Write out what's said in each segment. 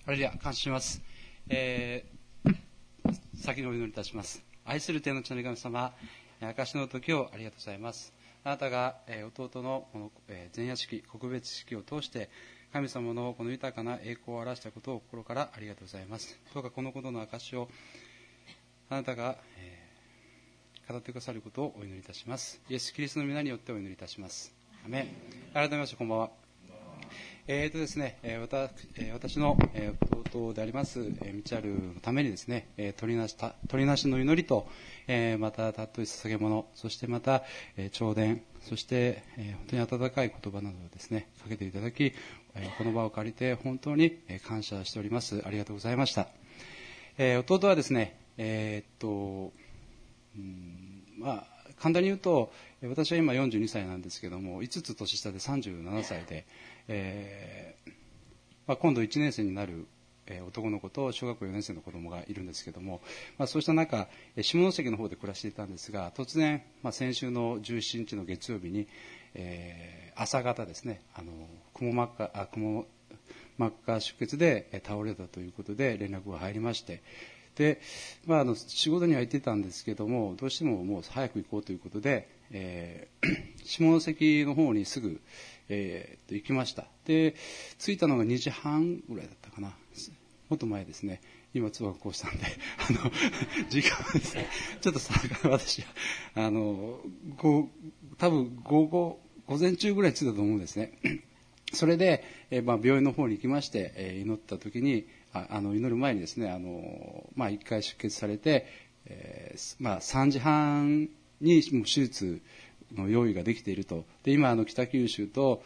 ハレルヤ、感謝します。先にお祈りいたします。愛する天の父なる神様、証の時をありがとうございます。あなたが弟のこの前夜式、告別式を通して神様のこの豊かな栄光を表したことを心からありがとうございます。どうかこのことの証をあなたが語ってくださることをお祈りいたします。イエス・キリストの皆によってお祈りいたします。アメン。改めましてこんばんは。ですね、私の弟でありますミチャルのためにですね、取りなしの祈りと、また尊い捧げ物、そしてまた弔電、そして本当に温かい言葉などをですねかけていただき、この場を借りて本当に感謝しております。ありがとうございました。弟はですね、簡単に言うと私は今42歳なんですけども、5つ年下で37歳で、今度1年生になる男の子と小学校4年生の子供がいるんですけども、そうした中下関の方で暮らしていたんですが、突然、先週の17日の月曜日に、朝方ですね、くも膜下出血で倒れたということで連絡が入りまして、で仕事には行ってたんですけども、どうしてももう早く行こうということで、下関の方にすぐ、行きました。で着いたのが2時半ぐらいだったかな、もっと前ですね。今ツアーこうしたんで時間ですね、ちょっと私は多分午前中ぐらい着いたと思うんですね。それで、病院の方に行きまして、祈った時に祈る前にですね、1回出血されて、3時半にもう手術の用意ができていると。で今北九州と、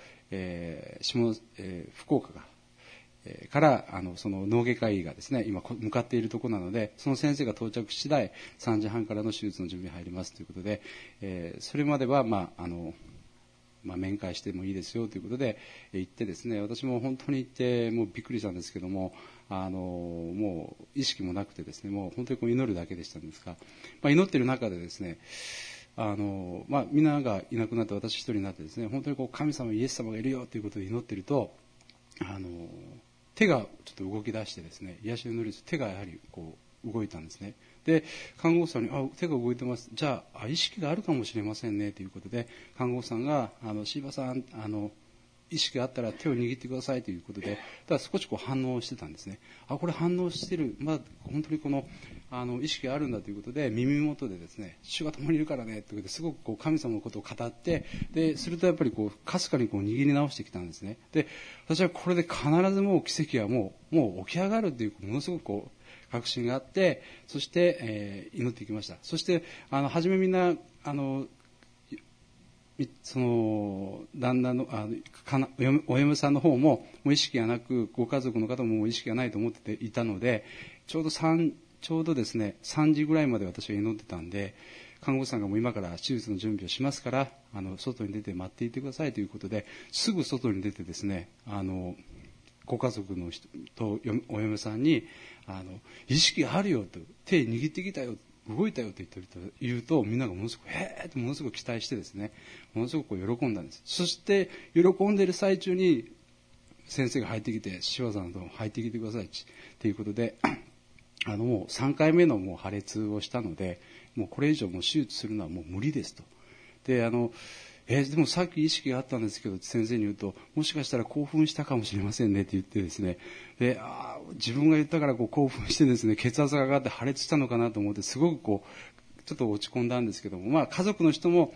福岡からその脳外科医がですね今向かっているところなので、その先生が到着次第3時半からの手術の準備に入りますということで、それまでは面会してもいいですよということで行ってですね、私も本当に行ってもうびっくりしたんですけども、もう意識もなくてですね、もう本当に祈るだけでしたんですが、祈っている中でですね、みんながいなくなって私一人になってですね、本当に神様イエス様がいるよということで祈っていると、手がちょっと動き出してですね、癒しの祈り手がやはり動いたんですね。で看護婦さんに手が動いてます、じゃあ意識があるかもしれませんねということで、看護婦さんが椎葉さん意識があったら手を握ってくださいということで、ただ少し反応してたんですね。これ反応してる、本当に意識があるんだということで、耳元でですね、主が共にいるからねということですごく神様のことを語って、でするとやっぱりかすかに握り直してきたんですね。で私はこれで必ずもう奇跡はもう起き上がるというものすごく確信があって、そして、祈っていきました。そして初めみんなその旦那のお嫁さんの方もう意識がなく、ご家族の方ももう意識がないと思っていたので、ちょうどですね3時ぐらいまで私は祈ってたんで、看護師さんがもう今から手術の準備をしますから外に出て待っていてくださいということで、すぐ外に出てですね、ご家族の人とお嫁さんに意識があるよと、手握ってきたよ、動いたよと言うと、みんながものすごくへーってものすごく期待してですね、ものすごく喜んだんです。そして喜んでいる最中に先生が入ってきて、塩さんと入ってきてくださいということで、もう3回目のもう破裂をしたので、もうこれ以上もう手術するのはもう無理ですと。ででもさっき意識があったんですけど先生に言うと、もしかしたら興奮したかもしれませんねって言ってですね、で自分が言ったから興奮してですね、血圧が上がって破裂したのかなと思って、すごくちょっと落ち込んだんですけども、家族の人も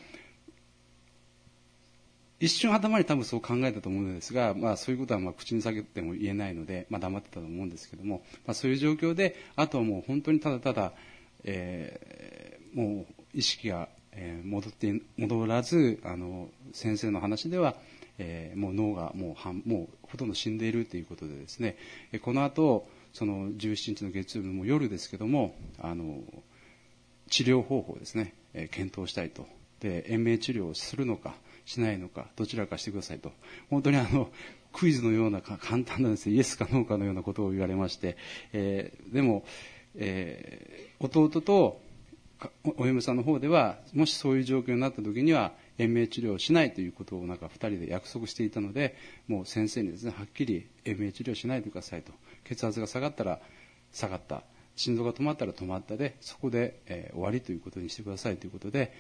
一瞬頭に多分そう考えたと思うのですが、そういうことは口に避けても言えないので、黙ってたと思うんですけども、そういう状況であとはもう本当にただただ、もう意識が戻らず、先生の話では、もう脳がもうほとんど死んでいるということでですね、この後その17日の月曜日の夜ですけども、治療方法をですね、検討したいと。で延命治療をするのかしないのか、どちらかしてくださいと、本当にクイズのような簡単なですね、イエスかノーかのようなことを言われまして、でも、弟とお嫁さんの方では、もしそういう状況になった時には延命治療をしないということを2人で約束していたので、もう先生にですね、はっきり延命治療しないでくださいと、 血圧が下がったら下がった、心臓が止まったら止まったで、そこで、終わりということにしてくださいということで、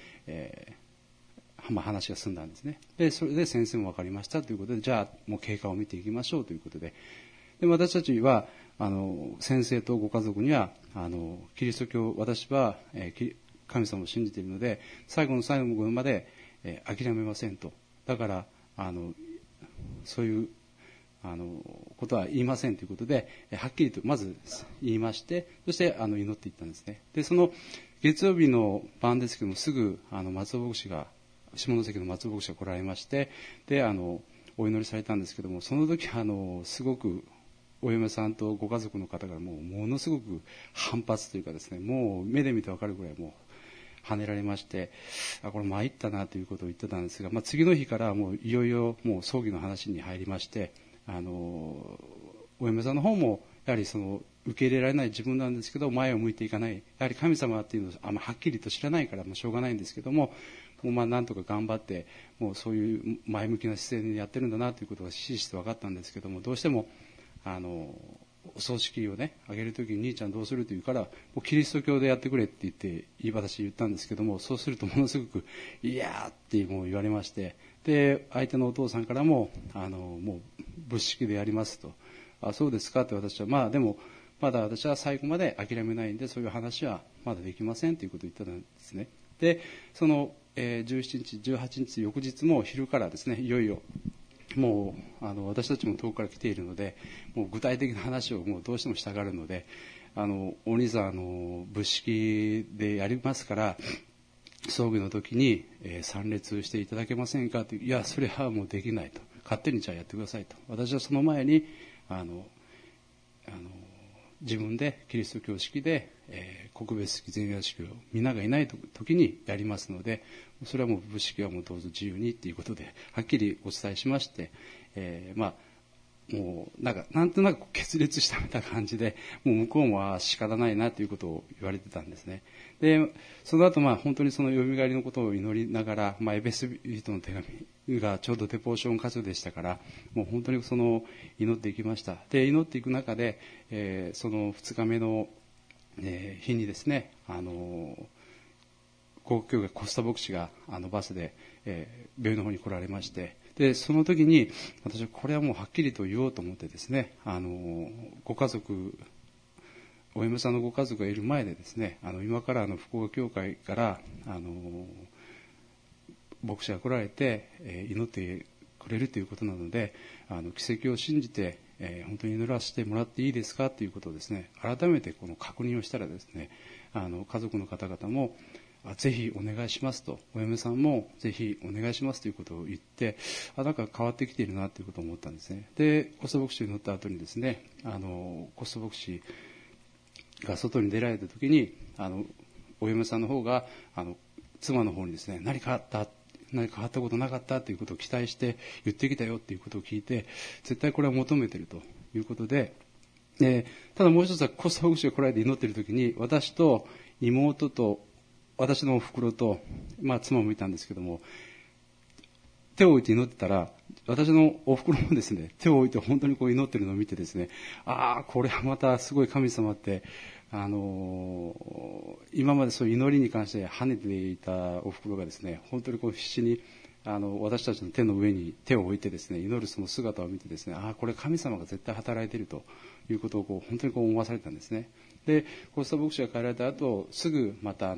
話が済んだんですね。でそれで先生も分かりましたということで、じゃあもう経過を見ていきましょうということで、私たちは先生とご家族にはキリスト教、私は、神様を信じているので最後の最後まで、諦めませんと。だからそういうことは言いませんということで、はっきりとまず言いまして、そして祈っていったんですね。でその月曜日の晩ですけども、すぐ松尾牧師が、下関の松尾牧師が来られまして、でお祈りされたんですけども、その時すごくお嫁さんとご家族の方がものすごく反発というかですね、もう目で見て分かるぐらいもう跳ねられまして、これ参ったなということを言ってたんですが、次の日からもういよいよもう葬儀の話に入りまして、お嫁さんの方もやはり受け入れられない自分なんですけど、前を向いていかない、やはり神様っていうのをはっきりと知らないからしょうがないんですけども、なんとか頑張ってもうそういう前向きな姿勢でやってるんだなということがひしひしと分かったんですけども、どうしてもお葬式をねあげるときに、兄ちゃんどうすると言うから、もうキリスト教でやってくれって言って私言ったんですけども、そうするとものすごくいやーってもう言われまして、で相手のお父さんからももう仏式でやりますと。そうですかって私は、でもまだ私は最後まで諦めないんで、そういう話はまだできませんということを言ったんですね。でその、17日18日翌日も昼からですね、いよいよもう私たちも遠くから来ているので、もう具体的な話をもうどうしてもしたがるので、お兄さん仏式でやりますから葬儀の時に、参列していただけませんかと。いやそれはもうできないと、勝手にじゃあやってくださいと。私はその前に自分でキリスト教式で、告別式前夜式を皆がいない時にやりますので、それはもう仏式はもうどうぞ自由にということではっきりお伝えしまして、もうなんとなく決裂したみたいな感じで、もう向こうも仕方ないなということを言われてたんですね。でその後本当にそのよみがえりのことを祈りながら、エペソビトの手紙がちょうどデポーション箇所でしたから、もう本当に祈っていきました。で祈っていく中で、その2日目の、日にですね、航空教会コスタ牧師がバスで、病院の方に来られまして、でその時に私はこれはもうはっきりと言おうと思ってですね、ご家族、お嫁さんのご家族がいる前でですね、今から福岡教会から牧師が来られて、祈ってくれるということなので、奇跡を信じて、本当に祈らせてもらっていいですかということをですね、改めてこの確認をしたらですね、家族の方々もぜひお願いしますと、お嫁さんもぜひお願いしますということを言って、なんか変わってきているなということを思ったんですね。でコスト牧師に乗った後にですね、コスト牧師が外に出られた時にお嫁さんの方が妻の方にですね、何か変わったことなかったということを期待して言ってきたよということを聞いて、絶対これは求めているということで、ただもう一つはコスト牧師が来られて祈っている時に、私と妹と私のお袋と、妻もいたんですけども、手を置いて祈ってたら、私のお袋もですね、手を置いて本当にこう祈ってるのを見てですね、これはまたすごい神様って、今までそういう祈りに関して跳ねていたお袋がですね、本当にこう必死に私たちの手の上に手を置いてですね、祈るその姿を見てですね、これ神様が絶対働いているということを本当に思わされたんですね。でコスタ牧師が帰られた後、すぐまた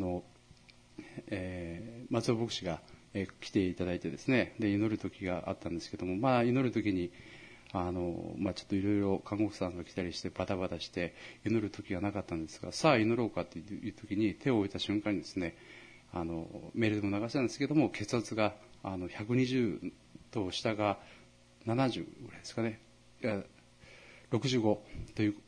松尾牧師が来ていただいてですね、で祈る時があったんですけども、祈る時にちょっといろいろ看護婦さんが来たりしてバタバタして祈る時がなかったんですが、さあ祈ろうかという時に手を置いた瞬間にですね、メールでも流したんですけども、血圧が120と下が70ぐらいですかね、いや65という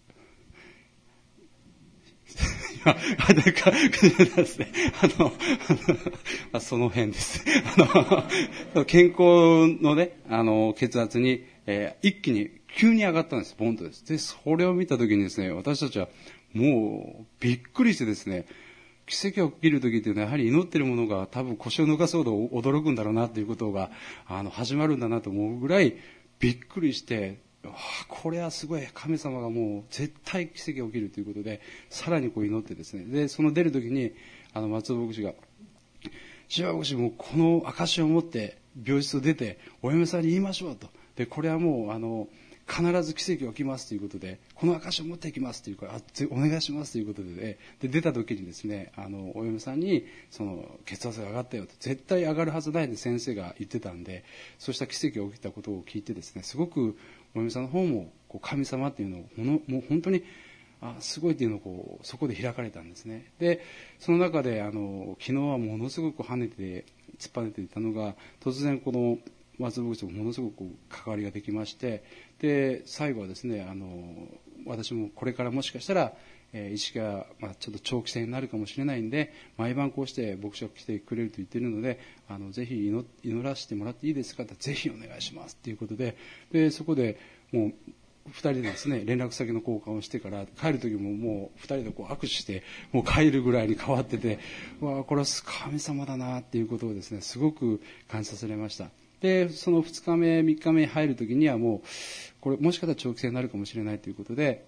ですね、その辺です。健康のね、血圧に、一気に急に上がったんです。ボンとです。で、それを見たときにですね、私たちはもうびっくりしてですね、奇跡が起きるときっていうのはやはり祈っているものが多分腰を抜かすほど驚くんだろうなということが始まるんだなと思うぐらいびっくりして、 これはすごい、神様がもう絶対奇跡が起きるということで、さらにこう祈ってですね、でその出る時に松尾牧師が、柴牧師もこの証を持って病室を出てお嫁さんに言いましょうと。でこれはもう必ず奇跡が起きますということで、この証を持っていきますというから、お願いしますということで、で出た時にですね、お嫁さんにその血圧が上がったよと、絶対上がるはずないって先生が言ってたんで、そうした奇跡が起きたことを聞いてですね、すごくお嫁さんの方もこう神様っていうのをもう本当にすごいっていうのをこうそこで開かれたんですね。でその中で昨日はものすごく跳ねて突っ張ねていたのが、突然この松尾牧師とものすごく関わりができまして、で最後はですね、私もこれからもしかしたら意識がちょっと長期戦になるかもしれないんで、毎晩こうして牧師が来てくれると言っているので、ぜひ祈らせてもらっていいですかって、ぜひお願いしますということで、そこでもう2人でですね連絡先の交換をしてから、帰る時ももう2人でこう握手してもう帰るぐらいに変わってて、これは神様だなっていうことをですねすごく感じさせられました。でその2日目3日目に入る時にはもうこれもしかしたら長期戦になるかもしれないということで、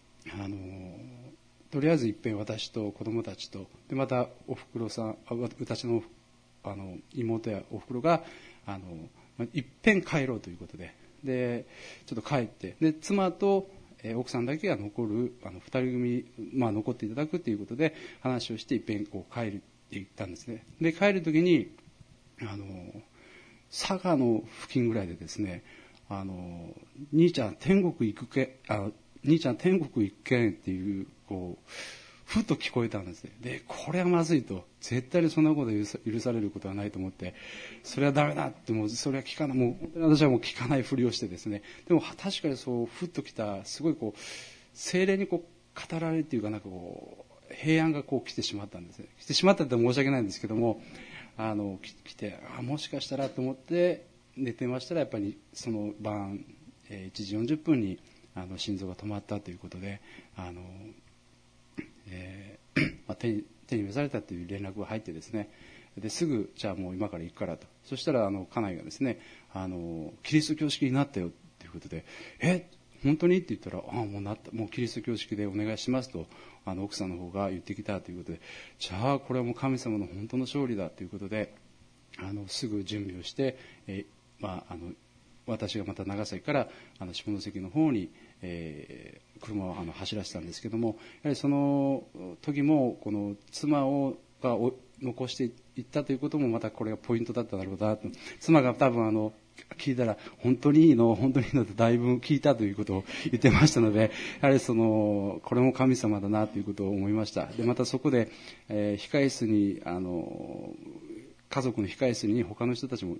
とりあえずいっぺん私と子供たちと、でまたおふくろさん、私の妹やおふくろがいっぺん帰ろうということで、ちょっと帰って、で妻と奥さんだけが残る2人組、残っていただくということで話をして、いっぺんこう帰るって言ったんですね。で帰る時に佐賀の付近ぐらいでですね、兄ちゃん天国行くけ兄ちゃん天国行けんっていうふっと聞こえたんですね。でこれはまずいと、絶対にそんなこと許されることはないと思って、それはダメだって、もうそれは聞かない、もう本当に私はもう聞かないふりをしてですね、でも確かにそうふっときた、すごい精霊に語られるっていうか、なんか平安が来てしまったんですね。来てしまったって申し訳ないんですけども、来てもしかしたらと思って寝てましたら、やっぱりその晩1時40分に心臓が止まったということで、手に召されたという連絡が入ってですね、ですぐじゃあもう今から行くからと。そしたら家内がですね、キリスト教式になったよということで、本当にって言ったら、もうキリスト教式でお願いしますと奥さんの方が言ってきたということで、じゃあこれはもう神様の本当の勝利だということで、すぐ準備をして、私がまた長崎から下関の方に、車を走らせたんですけども、やはりその時もこの妻が残していったということもまたこれがポイントだっただろうなと。妻が多分聞いたら本当にいいの本当にいいのとだいぶ聞いたということを言ってましたので、やはりこれも神様だなということを思いました。でまたそこで、控室に家族の控室に他の人たちも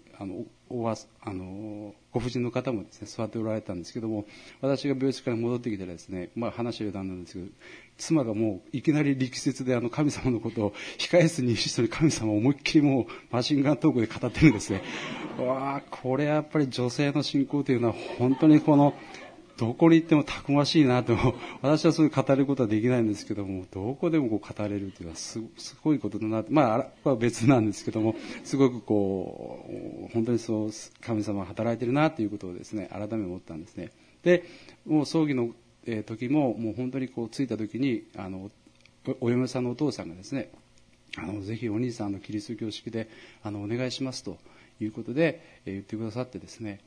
ご婦人の方もですね座っておられたんですけども、私が病室から戻ってきたらですね、話を談なんですけど、妻がもういきなり力説で神様のことを控室にいる人に神様を思いっきりもうマシンガントークで語ってるんですね。これやっぱり女性の信仰というのは本当にどこに行ってもたくましいなと。私はそういう語ることはできないんですけども、どこでも語れるというのはすごいことだなと。これは別なんですけども、すごく本当にそう神様が働いてるなということをですね改め思ったんですね。でもう葬儀の時ももう本当に着いた時にお嫁さんのお父さんがですね、ぜひお兄さんのキリスト教式でお願いしますということで言ってくださってですね、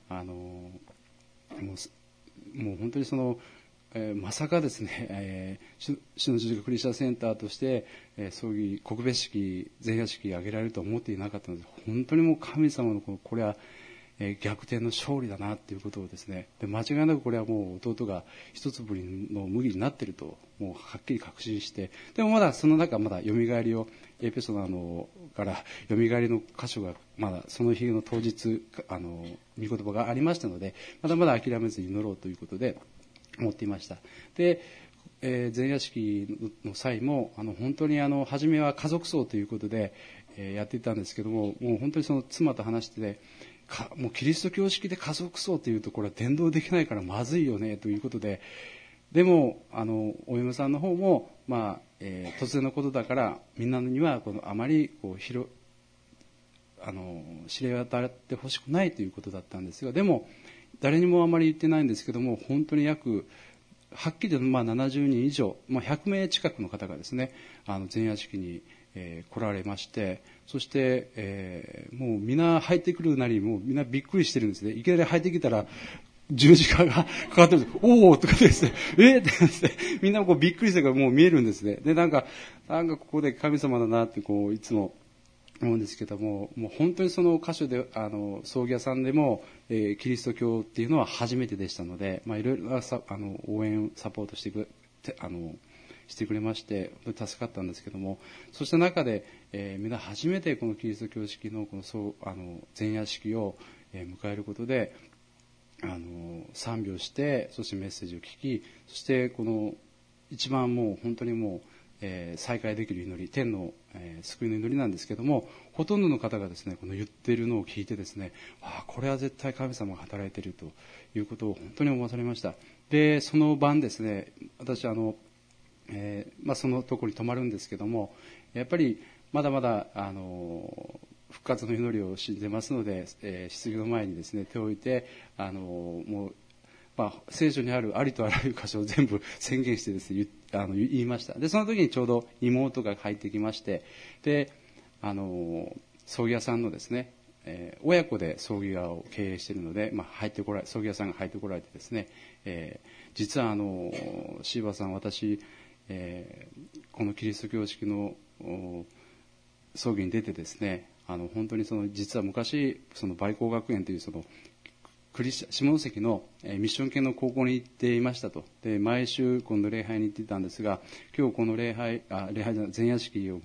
もう本当にまさかですね、主の十字架クリスチャンセンターとして、葬儀告別式前夜式を挙げられるとは思っていなかったので、本当にもう神様のこれは逆転の勝利だなということをですね、で間違いなくこれはもう弟が一粒の麦になっているともうはっきり確信して、でもまだその中まだよみがえりをエペソからよみがえりの箇所がまだその日の当日御言葉がありましたので、まだまだ諦めずに祈ろうということで思っていました。で前夜式の際も本当に初めは家族葬ということでやっていたんですけども、もう本当にその妻と話してて、もうキリスト教式で家族葬というとこれは伝道できないからまずいよねということで、でもお嫁さんの方も、突然のことだからみんなにはあまり知れ渡ってほしくないということだったんですが、でも誰にもあまり言ってないんですけども、本当にはっきりと70人以上、100名近くの方がですね、前夜式に、来られまして、そして、もうみんな入ってくるなり、もうみんなびっくりしてるんですね。いきなり入ってきたら、十字架がかかってるんです。おおとかですね、ってですね、みんなこうびっくりしてからもう見えるんですね。で、なんかここで神様だなってこういつも思うんですけども、もう本当にその箇所で、葬儀屋さんでも、キリスト教っていうのは初めてでしたので、いろいろな応援、サポートしてくれまして、本当に助かったんですけども、そうした中で、みんな初めてこのキリスト教式のこの前夜式を、迎えることで、賛美をして、そしてメッセージを聞き、そしてこの一番もう本当にもう、再会できる祈り、天の、救いの祈りなんですけども、ほとんどの方がですね、この言っているのを聞いてですね、これは絶対神様が働いているということを本当に思わされました。で、その晩ですね、私そのところに泊まるんですけども、やっぱりまだまだ復活の祈りを信じてますので、棺の前にですね手を置いて、もう聖書にあるありとあらゆる箇所を全部宣言してですね言いました。でその時にちょうど妹が入ってきまして、で葬儀屋さんのですね、親子で葬儀屋を経営しているので、葬儀屋さんが入ってこられてですね、実はシーバさん、私、このキリスト教式の葬儀に出てですね、本当に実は昔梅光学園という下関のミッション系の高校に行っていましたと。で毎週今度礼拝に行っていたんですが、今日この礼拝じゃない前夜式を、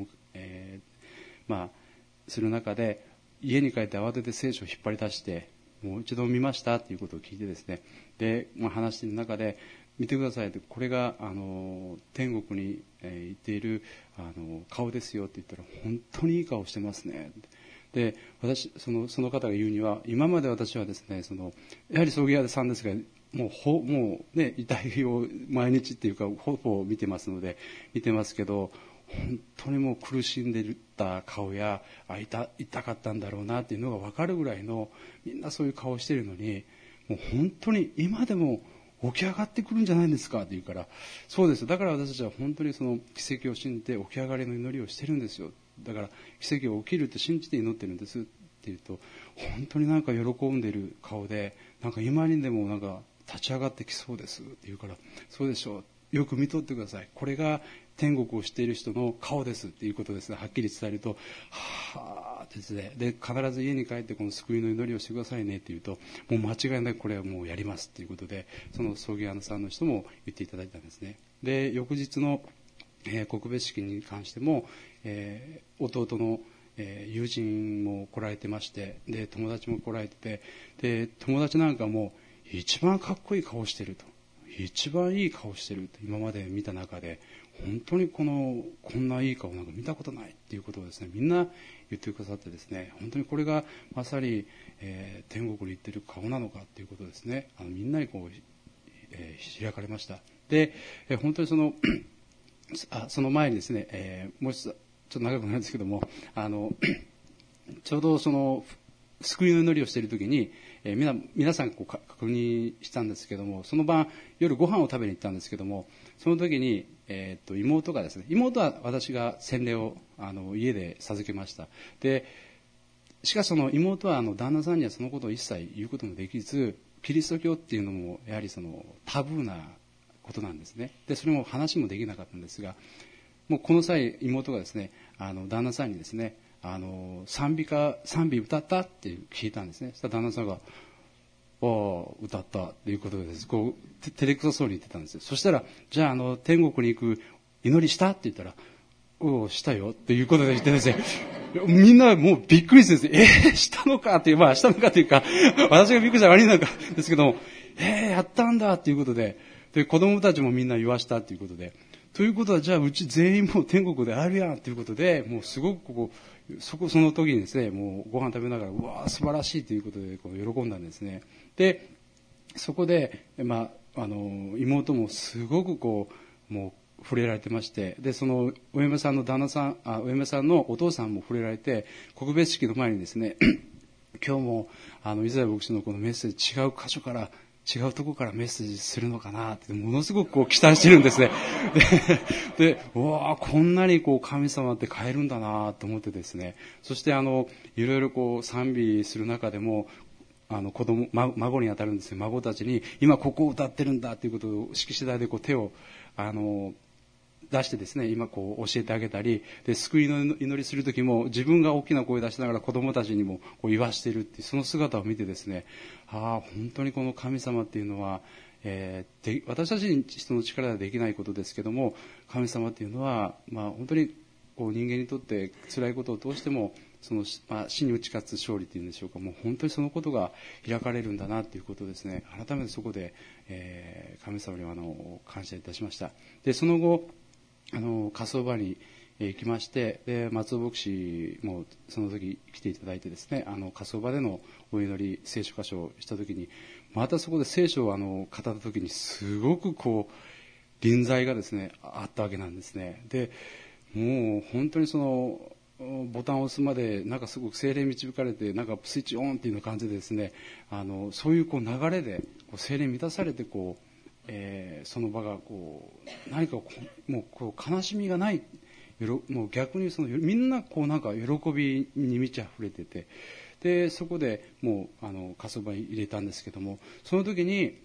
する中で家に帰って慌てて聖書を引っ張り出してもう一度見ましたということを聞いてですね、で、話している中で見てくださいと、これが天国に行っている顔ですよって言ったら、本当にいい顔してますね。で私その方が言うには、今まで私はですねやはり葬儀屋さんですが、もうね、遺体を毎日っていうかほぼ見てますので見てますけど、本当にもう苦しんでいた顔や痛かったんだろうなっていうのが分かるぐらいの、みんなそういう顔をしているのに、もう本当に今でも起き上がってくるんじゃないんですかって言うから、そうです、だから私たちは本当にその奇跡を信じて起き上がりの祈りをしてるんですよ、だから奇跡が起きるって信じて祈ってるんですって言うと、本当になんか喜んでる顔で、なんか今にでもなんか立ち上がってきそうですって言うから、そうでしょう、よく見とってください、これが天国を知っている人の顔ですっていうことですね、はっきり伝えると、はあってですね、で必ず家に帰ってこの救いの祈りをしてくださいねって言うと、もう間違いなくこれはもうやりますっていうことで、その葬儀屋さんの人も言っていただいたんですね。で翌日の、告別式に関しても、弟の友人も来られてまして、で友達も来られてて、で友達なんかも一番かっこいい顔してると、一番いい顔してると、今まで見た中で本当にこんないい顔なんか見たことないっていうことをですね、みんな言ってくださってですね、本当にこれがまさに、天国に行ってる顔なのかっていうことですね、みんなに開かれました。で、本当にその前にですね、もう一つちょっと長くなるんですけども、ちょうど救いの祈りをしている時に、皆さん確認したんですけども、その晩夜ご飯を食べに行ったんですけども、その時に、妹がですね、妹は私が洗礼を家で授けました。でしかしその妹は旦那さんにはそのことを一切言うこともできず、キリスト教っていうのもやはりタブーなことなんですね。でそれも話もできなかったんですが、もうこの際妹がですね、旦那さんにですね、賛美歌ったって聞いたんですね。そしたら旦那さんが歌ったっていうことでこう照れくさそうに言ってたんですよ。そしたら、じゃあ天国に行く祈りしたって言ったら、したよっていうことで言ってですね、みんなもうびっくりしてですね、したのかっていう、したのかというか、私がびっくりしたら悪いのかですけども、やったんだっていうことで、子供たちもみんな言わしたっていうことで、ということはじゃあうち全員もう天国であるやんっていうことで、もうすごくその時にですね、もうご飯食べながら、うわー素晴らしいということで喜んだんですね。でそこで、妹もすごくもう触れられてまして、でそのお嫁さんのお嫁さんのお父さんも触れられて、告別式の前にですね今日もイザヤ牧師のこのメッセージ、違う箇所から違うところからメッセージするのかなってものすごくこう期待してるんですね。で、うわー、こんなにこう神様って変えるんだなと思ってですね。そしていろいろこう賛美する中でも子供、孫に当たるんですよ。孫たちに今ここを歌ってるんだということを式次第でこう手を出してですね、今こう教えてあげたり、で救いの祈りする時も自分が大きな声出しながら子供たちにもこう言わしているっていうその姿を見てですね、本当にこの神様っていうのは、私たち人の力ではできないことですけども、神様っていうのは、本当にこう人間にとって辛いことを通してもその、死に打ち勝つ勝利というんでしょうか、もう本当にそのことが開かれるんだなということですね。改めてそこで、神様には感謝いたしました。でその後火葬場に行きまして、で松尾牧師もその時来ていただいてですね、火葬場でのお祈り聖書箇所をした時に、またそこで聖書を語った時にすごくこう臨在がですねあったわけなんですね。でもう本当にそのボタンを押すまでなんかすごく聖霊に導かれて、なんかスイッチオンっていうような感じでですね、そういうこう流れでこう聖霊に満たされてこうその場がこう何かもうこう悲しみがない、もう逆にみんなこうなんか喜びに満ち溢れてて、でそこでもう火葬場に入れたんですけども、その時に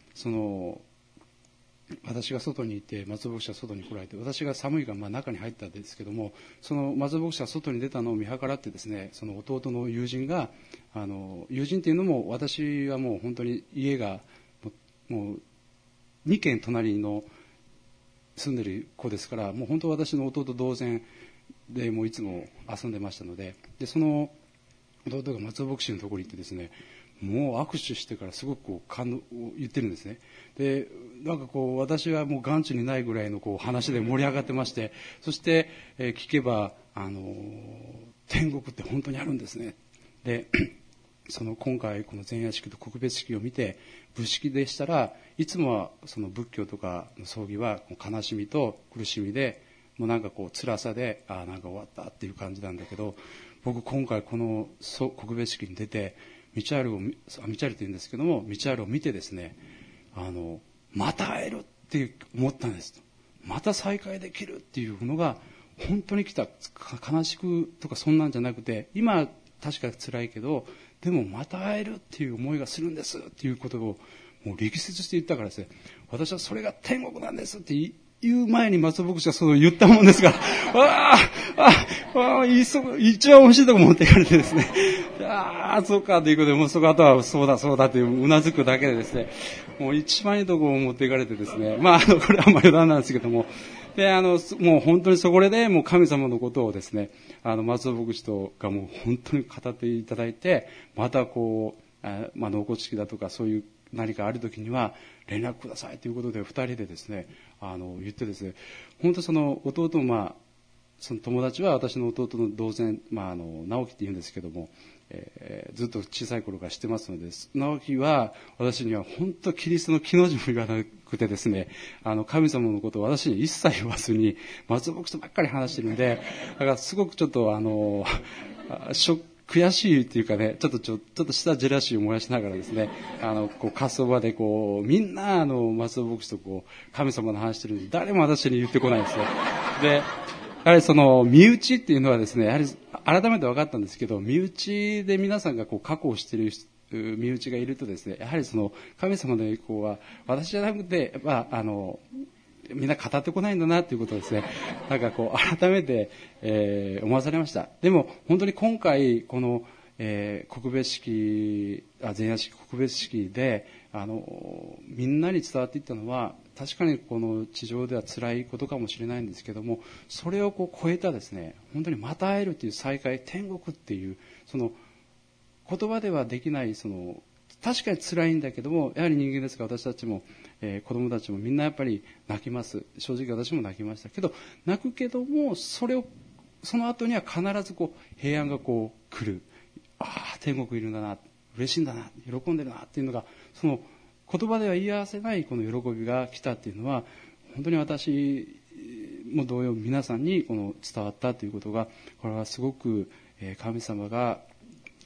私が外にいて松尾牧師は外に来られて、私が寒いから中に入ったんですけども、その松尾牧師が外に出たのを見計らってですね、その弟の友人が友人っていうのも、私はもう本当に家がもう2軒隣の住んでる子ですから、もう本当私の弟同然でもういつも遊んでましたので、その弟が松尾牧師のところに行ってですね、もう握手してからすごくこう感動を言ってるんですね。でなんかこう私はもう眼中にないぐらいのこう話で盛り上がってまして、そして、聞けば天国って本当にあるんですね。で今回この前夜式と告別式を見て、仏式でしたらいつもはその仏教とかの葬儀は悲しみと苦しみで、もうなんかこう辛さでなんか終わったっていう感じなんだけど、僕今回この告別式に出てミチャールっていうんですけども、ミチャールを見てですね、また会えるって思ったんです。また再会できるっていうのが本当に来た。悲しくとかそんなんじゃなくて、今確か辛いけどでもまた会えるっていう思いがするんですっていうことをもう力説して言ったからですね、私はそれが天国なんですって言う前に松尾牧師がそう言ったもんですから、一番欲しいとこ持っていかれてですね、そうかということで、もうそこあとはそうだそうだといううなずくだけでですね、もう一番いいとこを持っていかれてですね、これは余談なんですけども、でもう本当にそこでもう神様のことをですね、松尾牧師とがもう本当に語っていただいて、またこう納骨式だとかそういう何かある時には連絡くださいということで2人でですね言ってですね、本当その弟もその友達は私の弟の同然、直樹って言うんですけども、ずっと小さい頃から知ってますので、直樹は私には本当キリストの木の字も言わなくてですね、神様のことを私に一切言わずに松尾牧師とばっかり話してるんで、だからすごくちょっと悔しいっていうかね、ちょっとしたジェラシーを燃やしながらですね、こう火葬場でこうみんな松尾牧師とこう神様の話してるんで、誰も私に言ってこないんですね。でやはりその身内っていうのはですね、やはり改めて分かったんですけど、身内で皆さんがこう確保している身内がいるとですね、やはりその神様の栄光は私じゃなくて、みんな語ってこないんだなということをですね、なんかこう改めて、思わされました。でも本当に今回この、告別式前夜式告別式でみんなに伝わっていったのは、確かにこの地上では辛いことかもしれないんですけども、それをこう超えたですね、本当にまた会えるという再会、天国っていうその言葉ではできない確かに辛いんだけども、やはり人間ですから私たちも、子供たちもみんなやっぱり泣きます。正直私も泣きましたけど、泣くけどもその後には必ずこう平安がこう来る。天国いるんだな、嬉しいんだな、喜んでるなっていうのが、その言葉では言い合わせないこの喜びが来たっていうのは、本当に私も同様皆さんにこの伝わったということが、これはすごく神様が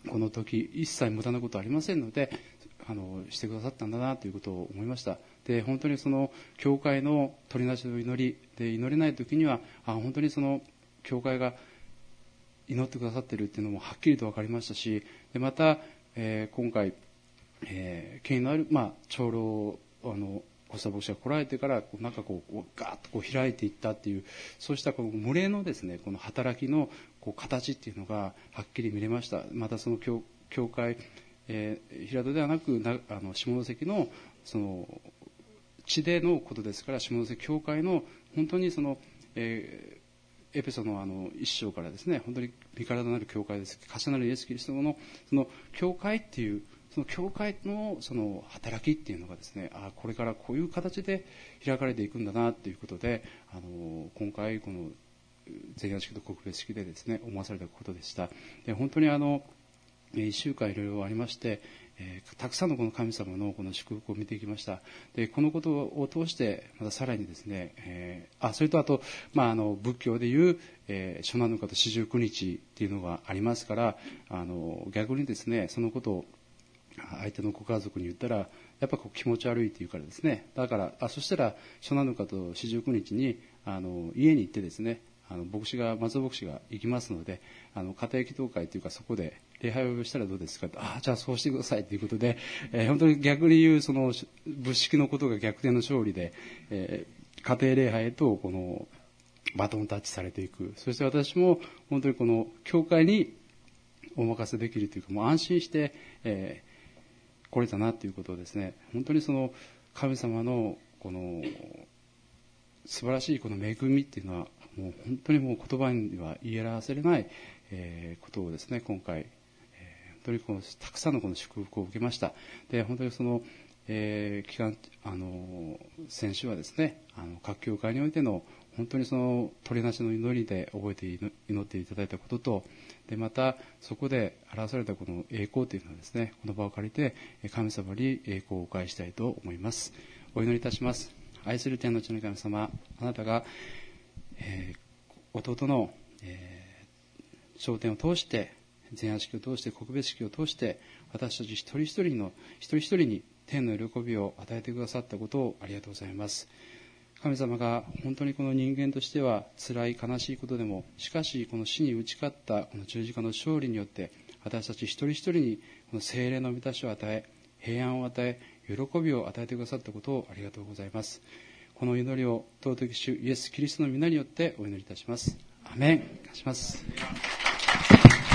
この時一切無駄なことはありませんのでしてくださったんだなということを思いました。で本当にその教会の取りなしの祈りで祈れない時には本当にその教会が祈ってくださっているっていうのもはっきりと分かりましたし、でまた、今回、権威のある、長老小佐牧師が来られてからなんかこうガーッとこう開いていったっていう、そうしたこの群れのですねこの働きのこう形っていうのがはっきり見れました。またその教会、平戸ではなく下関のその地でのことですから、下関教会の本当にその、エペソの一章からですね、本当に身体なる教会です。重なるイエス・キリストのその教会っていう、その教会のその働きっていうのがですね、これからこういう形で開かれていくんだなということで、今回この前夜式と告別式でですね思わされたことでした。で本当に1週間いろいろありまして、たくさんのこの神様のこの祝福を見てきました。でこのことを通してまたさらにですね、それとあと、仏教でいう、初七日と四十九日っていうのがありますから、逆にですねそのことを相手のご家族に言ったらやっぱこう気持ち悪いっていうからですね、だからそしたら初七日と四十九日に家に行ってですね、松尾牧師が行きますので、家庭祈祷会というかそこで礼拝をしたらどうですかと、じゃあそうしてくださいということで、本当に逆に言うその仏式のことが逆転の勝利で、家庭礼拝へとこのバトンタッチされていく。そして私も本当にこの教会にお任せできるというか、もう安心して、来れたなということをですね、本当にその神様のこの素晴らしいこの恵みっていうのはもう本当にもう言葉には言い表せれない、ことをですね今回、本当にこのたくさんのこの祝福を受けました。で本当にその、期間先週はですね各教会においての本当にその取りなしの祈りで覚えて祈っていただいたことと、でまたそこで表されたこの栄光というのはですね、この場を借りて神様に栄光をお返ししたいと思います。お祈りいたします。愛する天の地の神様、あなたが、弟の、昇天を通して前夜式を通して告別式を通して私たち一人一人に天の喜びを与えてくださったことをありがとうございます。神様が本当にこの人間としては辛い悲しいことでも、しかしこの死に打ち勝ったこの十字架の勝利によって私たち一人一人にこの聖霊の満たしを与え、平安を与え、喜びを与えてくださったことをありがとうございます。この祈りを尊き主イエス・キリストの皆によってお祈りいたします。アメン。感謝します。